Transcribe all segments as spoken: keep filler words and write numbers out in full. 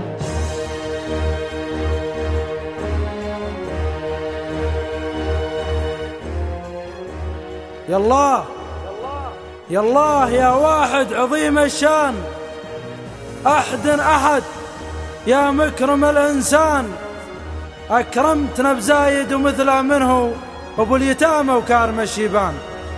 يالله يالله يا واحد عظيم الشان، أحد أحد يا مكرم الإنسان، أكرمتنا بزايد ومثله منه أبو اليتامى وكارم الشيبان.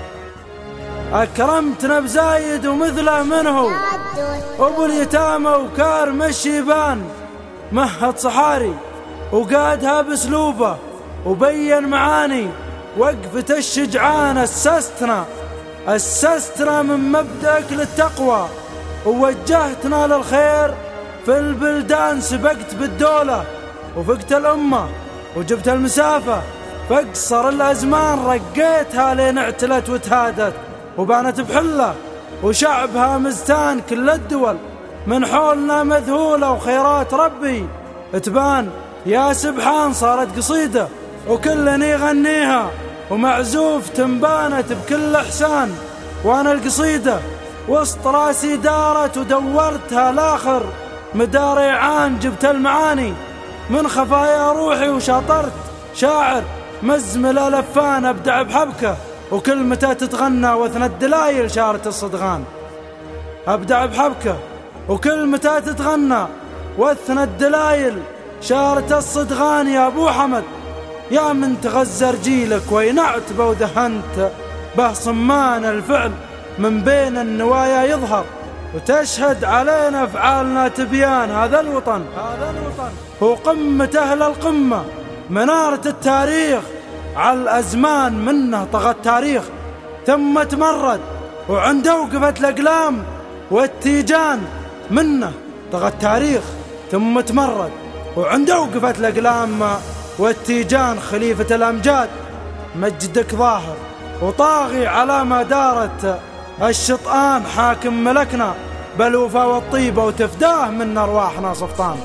أكرمتنا بزايد ومثله منه أبو اليتامى وكارم الشيبان. مهد صحاري وقادها باسلوبه وبين معاني وقفة الشجعان. أسستنا أسستنا من مبدأك للتقوى ووجهتنا للخير في البلدان. سبقت بالدولة وفقت الأمة وجبت المسافة فاقصر الأزمان. رقيتها لين اعتلت وتهادت وبانت بحلة وشعبها مزتان. كل الدول من حولنا مذهولة وخيرات ربي تبان. يا سبحان صارت قصيدة وكلني يغنيها ومعزوف تنبانت بكل إحسان. وأنا القصيدة وسط راسي دارت ودورتها الآخر مداري عان. جبت المعاني من خفايا روحي وشاطرت شاعر مزمل لفان. أبدع بحبكة وكلمته تتغنى واثنى الدلايل شارة الصدغان. أبدع بحبكة وكلمته تتغنى واثنى الدلايل شارة الصدغان. يا أبو حمد يا من تغزى رجيلك وينعت به وذهنت به صمان الفعل من بين النوايا يظهر وتشهد علينا أفعالنا تبيان. هذا الوطن هذا الوطن هو قمة أهل القمة منارة التاريخ على الأزمان. منه طغى التاريخ ثم تمرد وعنده وقفت الأقلام والتيجان. منه طغى التاريخ ثم تمرد وعنده وقفت الأقلام والتيجان. خليفة الأمجاد مجدك ظاهر وطاغي على ما دارت الشطآن. حاكم ملكنا بالوفا والطيبة وتفداه من أرواحنا صفطان.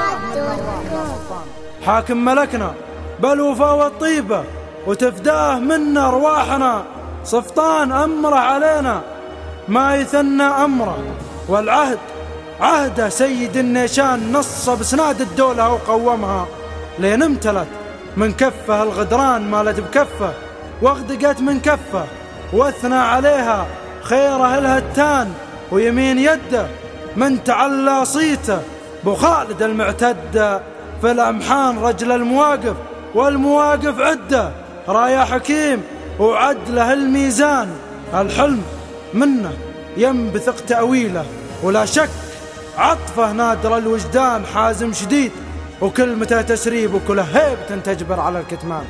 حاكم ملكنا بالوفا والطيبة وتفداه من أرواحنا صفطان. أمره علينا ما يثنى أمره والعهد عهد سيد النيشان. نص بسناد الدولة وقومها لين امتلت من كفه الغدران. مالت بكفه واغدقت من كفه واثنى عليها خيره الهتان. ويمين يده من تعلى صيته بو خالد المعتد في الأمحان. رجل المواقف والمواقف عده رايا حكيم وعدله الميزان. الحلم منه ينبثق تأويله ولا شك عطفه نادر الوجدان. حازم شديد وكلمته تسريب وكله هيبة تجبر على الكتمان.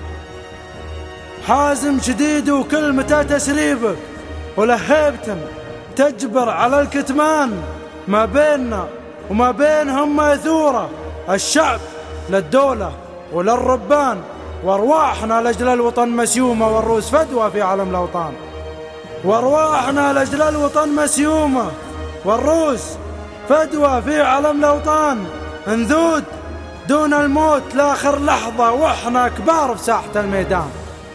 حازم شديد وكلمته تسريب وله هيبة تجبر على الكتمان. ما بيننا وما بينهم ماثورة الشعب للدولة وللربان. وارواحنا لأجل الوطن مسيومة والروس فدوى في علم الأوطان. وارواحنا لأجل الوطن مسيومة والروس فدوى في علم الأوطان. انذود دون الموت لاخر لحظة واحنا كبار في ساحة الميدان.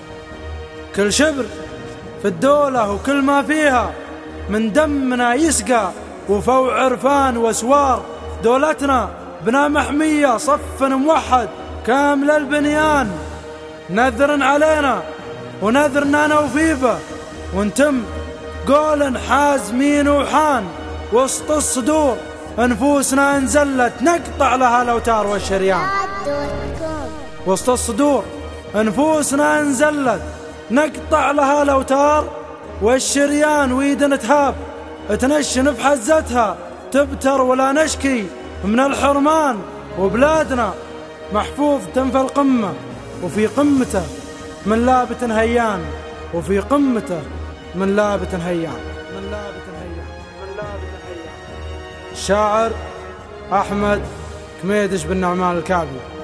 كل شبر في الدولة وكل ما فيها من دمنا يسقى وفوع عرفان واسوار. دولتنا بنا محمية صف موحد كامل البنيان. نذر علينا ونذرنا نوفيبه ونتم قول حازمين وحان. وسط الصدور أنفوسنا انزلت نقطع لها الأوتار والشريان. وسط الصدور أنفوسنا انزلت نقطع لها الأوتار والشريان. ويدنا تهاب تنشن في حزتها تبتر ولا نشكي من الحرمان. وبلادنا محفوظ تنفى القمة وفي قمته من لابت هيان. وفي قمته من لابت هيان. من لابت هيان. من لابت هيان. الشاعر أحمد كميدش بن نعمان الكعبي.